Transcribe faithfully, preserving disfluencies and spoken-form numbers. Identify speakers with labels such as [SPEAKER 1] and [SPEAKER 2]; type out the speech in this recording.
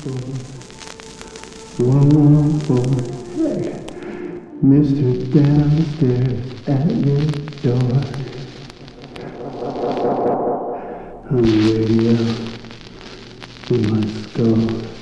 [SPEAKER 1] four, one one four. Hey, Mister Downstairs at your door. On the radio, in my skull.